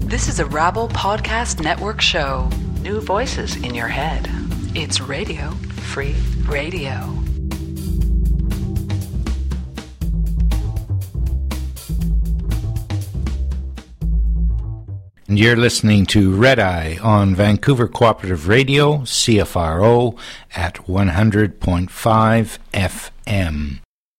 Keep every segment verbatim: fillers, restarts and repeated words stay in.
This is a Rabble Podcast Network show. New voices in your head. It's Radio Free Radio. And you're listening to Red Eye on Vancouver Cooperative Radio, C F R O, at one hundred point five F M.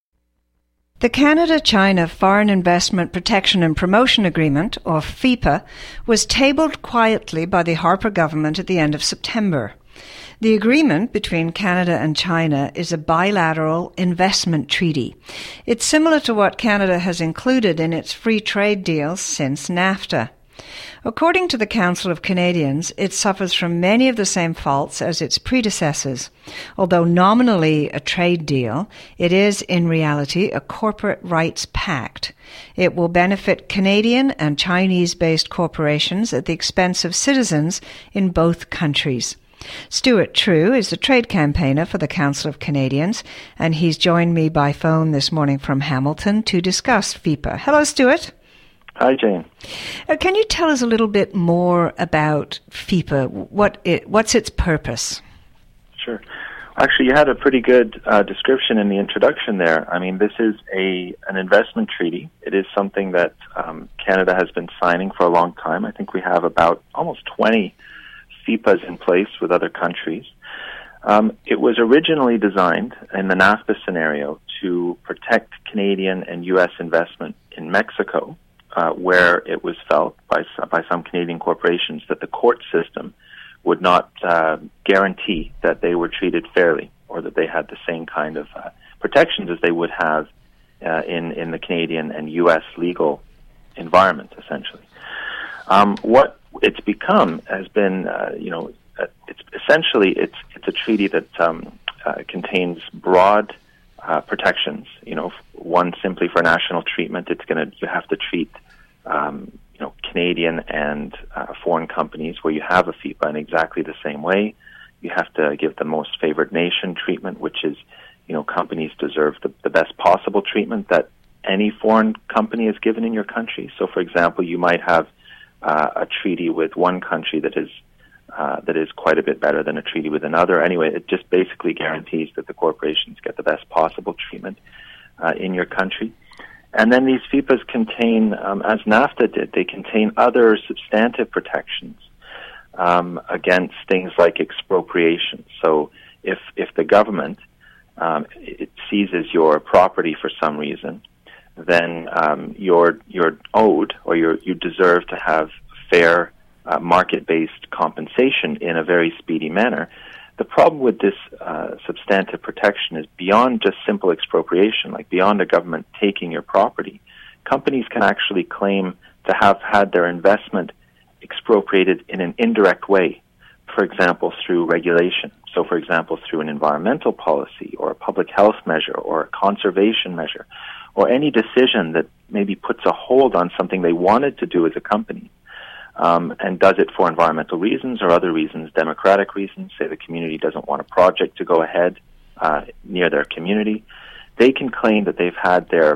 The Canada-China Foreign Investment Protection and Promotion Agreement, or FIPA, was tabled quietly by the Harper government at the end of September. The agreement between Canada and China is a bilateral investment treaty. It's similar to what Canada has included in its free trade deals since NAFTA. According to the Council of Canadians, it suffers from many of the same faults as its predecessors. Although nominally a trade deal, it is in reality a corporate rights pact. It will benefit Canadian and Chinese-based corporations at the expense of citizens in both countries. Stuart True is the trade campaigner for the Council of Canadians, and he's joined me by phone this morning from Hamilton to discuss FIPA. Hello, Stuart. Hi, Jane. Uh, can you tell us a little bit more about FIPA? What it, what's its purpose? Sure. Actually, you had a pretty good uh, description in the introduction there. I mean, this is a an investment treaty. It is something that um, Canada has been signing for a long time. I think we have about almost twenty FIPAs in place with other countries. Um, it was originally designed in the NAFTA scenario to protect Canadian and U S investment in Mexico, Uh, where it was felt by by some Canadian corporations that the court system would not uh, guarantee that they were treated fairly or that they had the same kind of uh, protections as they would have uh, in in the Canadian and U S legal environment, essentially. Um, what it's become has been, uh, you know, uh, it's essentially it's it's a treaty that um, uh, contains broad Uh, protections. You know, one simply for national treatment, it's going to you have to treat um, you know Canadian and uh, foreign companies where you have a FIPA in exactly the same way. You have to give the most favored nation treatment, which is you know companies deserve the, the best possible treatment that any foreign company is given in your country. So, for example, you might have uh, a treaty with one country that is Uh, that is quite a bit better than a treaty with another. Anyway, it just basically guarantees that the corporations get the best possible treatment uh, in your country. And then these FIPAs contain, um, as NAFTA did, they contain other substantive protections um, against things like expropriation. So if if the government um, it seizes your property for some reason, then um, you're you're owed or you're you deserve to have fair Uh, market-based compensation in a very speedy manner. The problem with this uh, substantive protection is beyond just simple expropriation, like beyond a government taking your property. Companies can actually claim to have had their investment expropriated in an indirect way, for example, through regulation. So, for example, through an environmental policy or a public health measure or a conservation measure or any decision that maybe puts a hold on something they wanted to do as a company. Um, and does it for environmental reasons or other reasons, democratic reasons, say the community doesn't want a project to go ahead uh, near their community, they can claim that they've had their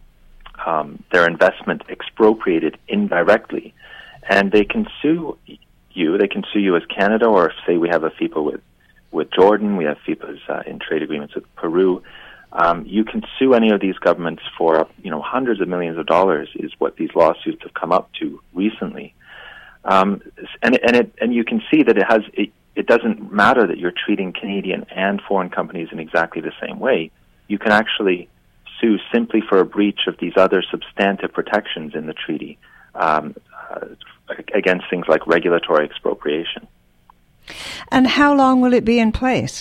um, their investment expropriated indirectly, and they can sue you. They can sue you as Canada, or say we have a FIPA with, with Jordan, we have FIPAs uh, in trade agreements with Peru. Um, you can sue any of these governments for you know hundreds of millions of dollars is what these lawsuits have come up to recently. Um, and and it and you can see that it has it, it doesn't matter that you're treating Canadian and foreign companies in exactly the same way. You can actually sue simply for a breach of these other substantive protections in the treaty um, uh, against things like regulatory expropriation. And how long will it be in place?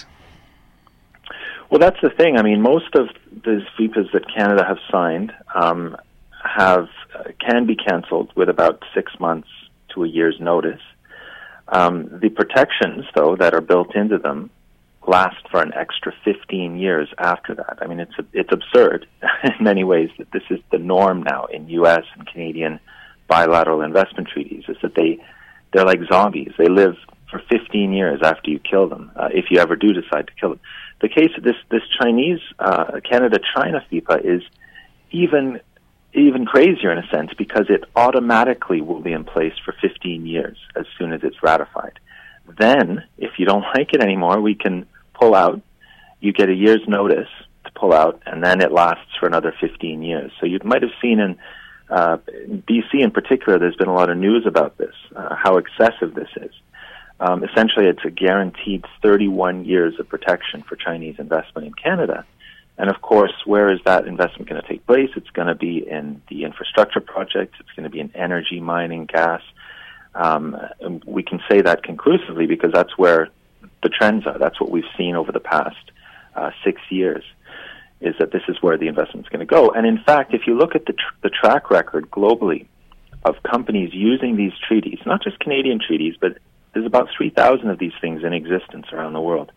Well, that's the thing. I mean, most of the FIPAs that Canada have signed um, have uh, can be canceled with about six months to a year's notice. Um, the protections, though, that are built into them last for an extra fifteen years after that. I mean, it's it's absurd in many ways that this is the norm now in U S and Canadian bilateral investment treaties, is that they, they're like zombies. They live for fifteen years after you kill them, uh, if you ever do decide to kill them. The case of this, this Chinese, uh, Canada-China FIPA is even even crazier in a sense, because it automatically will be in place for fifteen years as soon as it's ratified. Then, if you don't like it anymore, we can pull out. You get a year's notice to pull out, and then it lasts for another fifteen years. So you might have seen in, uh, in B C in particular, there's been a lot of news about this, uh, how excessive this is. Um, essentially, it's a guaranteed thirty-one years of protection for Chinese investment in Canada. And of course, where is that investment going to take place? It's going to be in the infrastructure projects. It's going to be in energy, mining, gas. Um, and we can say that conclusively because that's where the trends are. That's what we've seen over the past uh, six years, is that this is where the investment's going to go. And in fact, if you look at the, tr- the track record globally of companies using these treaties, not just Canadian treaties, but there's about three thousand of these things in existence around the world.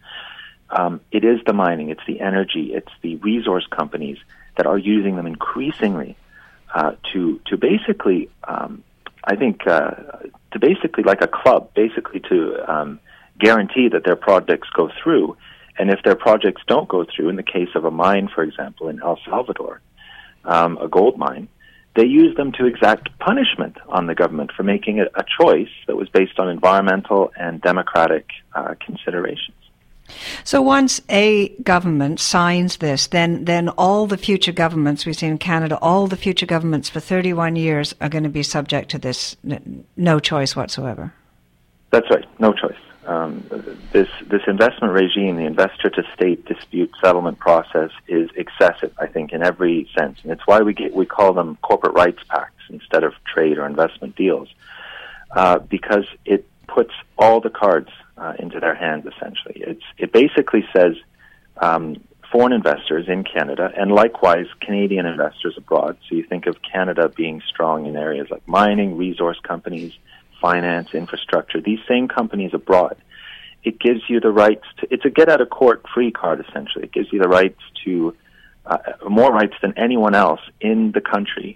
Um, it is the mining, it's the energy, it's the resource companies that are using them increasingly uh, to to basically, um, I think, uh, to basically like a club, basically to um, guarantee that their projects go through. And if their projects don't go through, in the case of a mine, for example, in El Salvador, um, a gold mine, they use them to exact punishment on the government for making a, a choice that was based on environmental and democratic uh, considerations. So once a government signs this, then then all the future governments we see in Canada, all the future governments for thirty-one years are going to be subject to this, no choice whatsoever. That's right, no choice. Um, this this investment regime, the investor-to-state dispute settlement process, is excessive, I think, in every sense, and it's why we get we call them corporate rights pacts instead of trade or investment deals, uh, because it puts all the cards Uh, into their hands, essentially. It's it basically says um, foreign investors in Canada, and likewise Canadian investors abroad. So you think of Canada being strong in areas like mining, resource companies, finance, infrastructure. These same companies abroad. It gives you the rights to. It's a get-out-of-court-free card, essentially. It gives you the rights to uh, more rights than anyone else in the country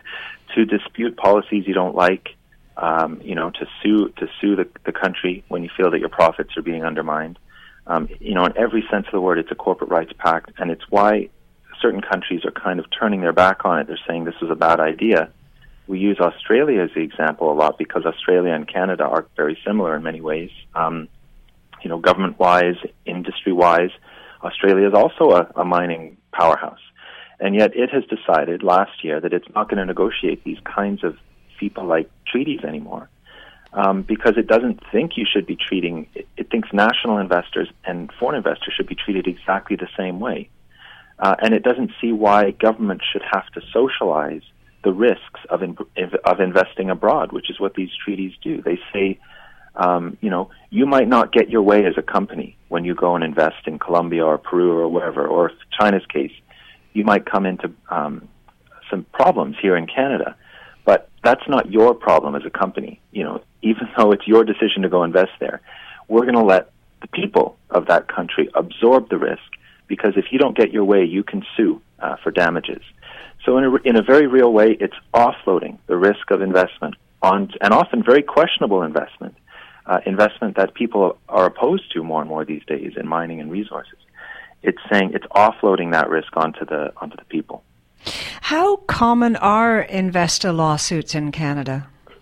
to dispute policies you don't like. Um, you know, to sue to sue the, the country when you feel that your profits are being undermined. Um, you know, in every sense of the word, it's a corporate rights pact, and it's why certain countries are kind of turning their back on it. They're saying this was a bad idea. We use Australia as the example a lot because Australia and Canada are very similar in many ways. Um, you know, government-wise, industry-wise, Australia is also a, a mining powerhouse, and yet it has decided last year that it's not going to negotiate these kinds of people-like treaties anymore, um, because it doesn't think you should be treating, it, it thinks national investors and foreign investors should be treated exactly the same way. Uh, and it doesn't see why governments should have to socialize the risks of in, of investing abroad, which is what these treaties do. They say, um, you know, you might not get your way as a company when you go and invest in Colombia or Peru or wherever, or in China's case, you might come into um, some problems here in Canada. But that's not your problem as a company. You know, even though it's your decision to go invest there, we're going to let the people of that country absorb the risk, because if you don't get your way, you can sue uh, for damages. So in a, in a very real way, it's offloading the risk of investment on, and often very questionable investment, uh, investment that people are opposed to more and more these days in mining and resources. It's saying it's offloading that risk onto the onto the people. How common are investor lawsuits in Canada?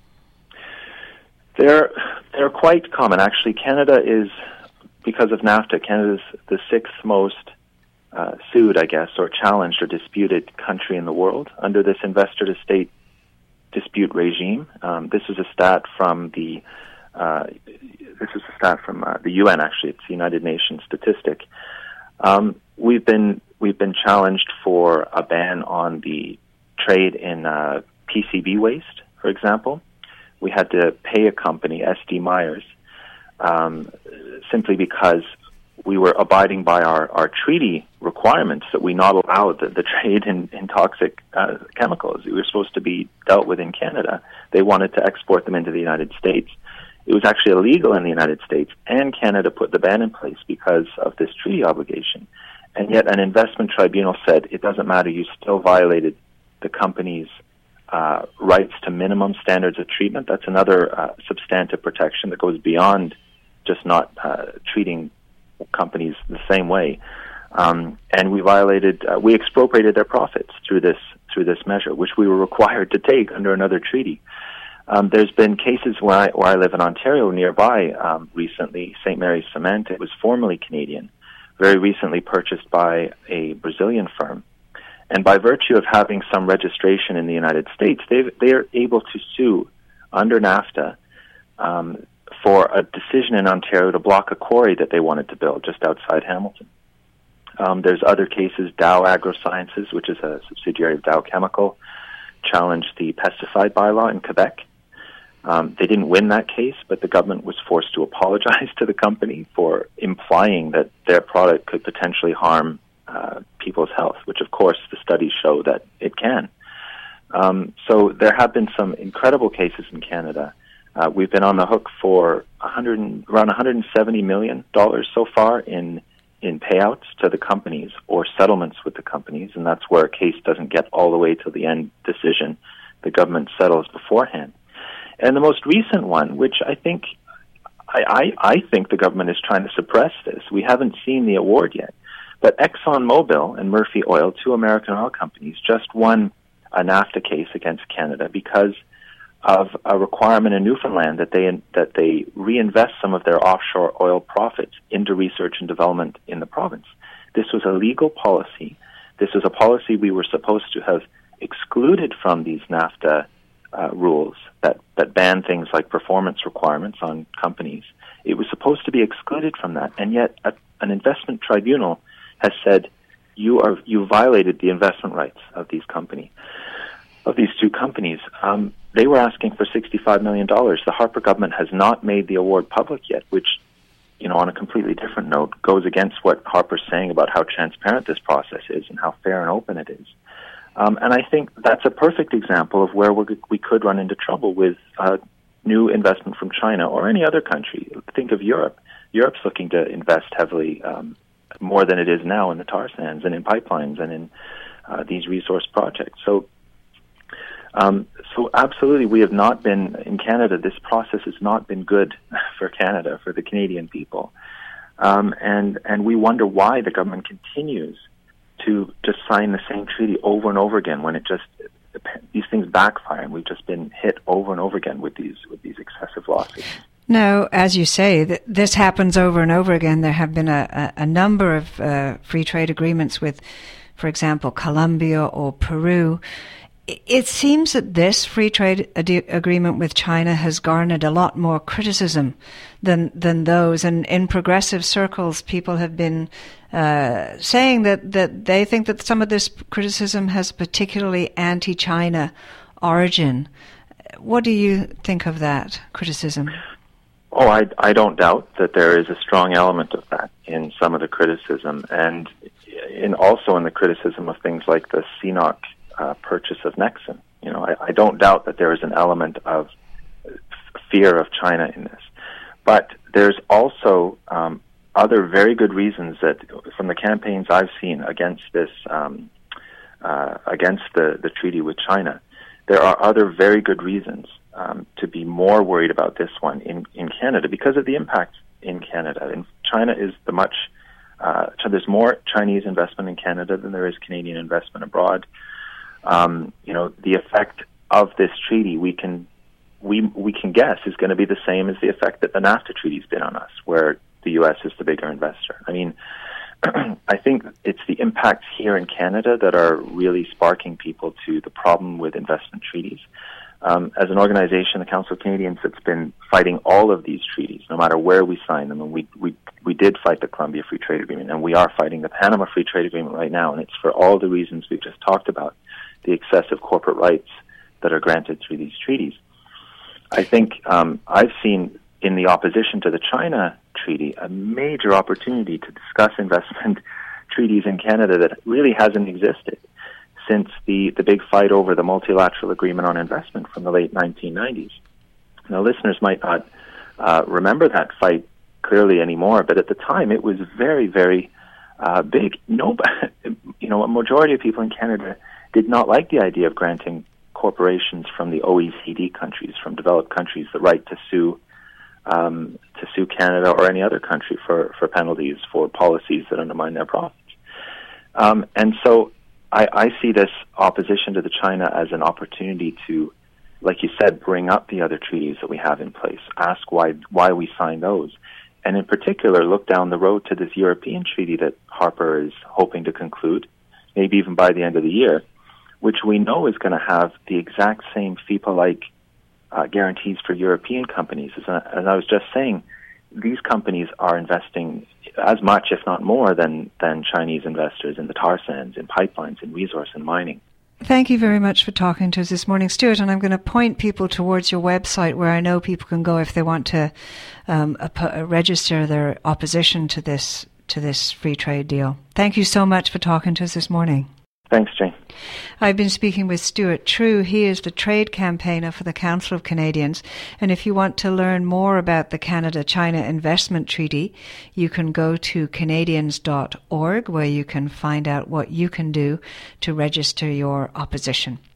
They're they're quite common. Actually, Canada is, because of NAFTA, Canada's the sixth most uh, sued, I guess, or challenged or disputed country in the world under this investor-to-state dispute regime. Um, this is a stat from the uh, this is a stat from uh, the U N. Actually, it's the United Nations statistic. Um, we've been We've been challenged for a ban on the trade in uh, P C B waste, for example. We had to pay a company, S D Myers, um, simply because we were abiding by our, our treaty requirements that we not allow the, the trade in, in toxic uh, chemicals. We were supposed to be dealt with in Canada. They wanted to export them into the United States. It was actually illegal in the United States, and Canada put the ban in place because of this treaty obligation. And yet an investment tribunal said it doesn't matter, you still violated the company's uh, rights to minimum standards of treatment. That's another uh, substantive protection that goes beyond just not uh, treating companies the same way. Um, and we violated, uh, we expropriated their profits through this through this measure, which we were required to take under another treaty. Um, there's been cases where I, where I live in Ontario nearby um, recently, Saint Mary's Cement. It was formerly Canadian, very recently purchased by a Brazilian firm. And by virtue of having some registration in the United States, they they are able to sue under NAFTA um, for a decision in Ontario to block a quarry that they wanted to build just outside Hamilton. Um, there's other cases. Dow AgroSciences, which is a subsidiary of Dow Chemical, challenged the pesticide bylaw in Quebec. Um, they didn't win that case, but the government was forced to apologize to the company for implying that their product could potentially harm uh, people's health, which, of course, the studies show that it can. Um, so there have been some incredible cases in Canada. Uh, we've been on the hook for one hundred, around one hundred seventy million dollars so far in in payouts to the companies or settlements with the companies, and that's where a case doesn't get all the way to the end decision. The government settles beforehand. And the most recent one, which I think I, I, I think the government is trying to suppress this. We haven't seen the award yet. But ExxonMobil and Murphy Oil, two American oil companies, just won a NAFTA case against Canada because of a requirement in Newfoundland that they that they reinvest some of their offshore oil profits into research and development in the province. This was a legal policy. This was a policy we were supposed to have excluded from these NAFTA uh, rules that, that ban things like performance requirements on companies. It was supposed to be excluded from that, and yet a, an investment tribunal has said you are you violated the investment rights of these company, of these two companies. Um, They were asking for sixty-five million dollars. The Harper government has not made the award public yet, which, you know, on a completely different note, goes against what Harper's saying about how transparent this process is and how fair and open it is. Um, and I think that's a perfect example of where we're, we could run into trouble with uh, new investment from China or any other country. Think of Europe. Europe's looking to invest heavily, um, more than it is now, in the tar sands and in pipelines and in uh, these resource projects. So Um, so absolutely, we have not been, in Canada, this process has not been good for Canada, for the Canadian people. Um, and, and we wonder why the government continues to just sign the same treaty over and over again when it just, these things backfire, and we've just been hit over and over again with these, with these excessive losses. Now, as you say, th- this happens over and over again. There have been a, a, a number of uh, free trade agreements with, for example, Colombia or Peru. It seems that this free trade ad- agreement with China has garnered a lot more criticism than than those. And in progressive circles, people have been uh, saying that, that they think that some of this criticism has particularly anti-China origin. What do you think of that criticism? Oh, I, I don't doubt that there is a strong element of that in some of the criticism, and in also in the criticism of things like the C N O C Uh, purchase of Nexen. You know, I, I don't doubt that there is an element of f- fear of China in this. But there's also um, other very good reasons that, from the campaigns I've seen against this, um, uh, against the, the treaty with China, there are other very good reasons um, to be more worried about this one in, in Canada because of the impact in Canada. And China is the much, uh, there's more Chinese investment in Canada than there is Canadian investment abroad. Um, you know, the effect of this treaty, we can we we can guess is going to be the same as the effect that the NAFTA treaty's been on us, where the U S is the bigger investor. I mean, I think it's the impacts here in Canada that are really sparking people to the problem with investment treaties. Um, as an organization, the Council of Canadians, that's been fighting all of these treaties, no matter where we sign them, and we we we did fight the Colombia Free Trade Agreement, and we are fighting the Panama Free Trade Agreement right now, and it's for all the reasons we've just talked about. The excessive corporate rights that are granted through these treaties. I think um, I've seen in the opposition to the China treaty a major opportunity to discuss investment treaties in Canada that really hasn't existed since the, the big fight over the multilateral agreement on investment from the late nineteen nineties. Now, listeners might not uh, remember that fight clearly anymore, but at the time it was very, very uh, big. No, you know, a majority of people in Canada did not like the idea of granting corporations from the O E C D countries, from developed countries, the right to sue um, to sue Canada or any other country for, for penalties for policies that undermine their profits. Um, and so I, I see this opposition to the China as an opportunity to, like you said, bring up the other treaties that we have in place, ask why why we signed those, and in particular look down the road to this European treaty that Harper is hoping to conclude, maybe even by the end of the year, which we know is going to have the exact same FIPA-like uh, guarantees for European companies. As I, as I was just saying, these companies are investing as much, if not more, than, than Chinese investors in the tar sands, in pipelines, in resource and mining. Thank you very much for talking to us this morning, Stuart. And I'm going to point people towards your website where I know people can go if they want to um, uh, register their opposition to this to this free trade deal. Thank you so much for talking to us this morning. Thanks, Jane. I've been speaking with Stuart True. He is the trade campaigner for the Council of Canadians. And if you want to learn more about the Canada-China Investment Treaty, you can go to Canadians dot org, where you can find out what you can do to register your opposition.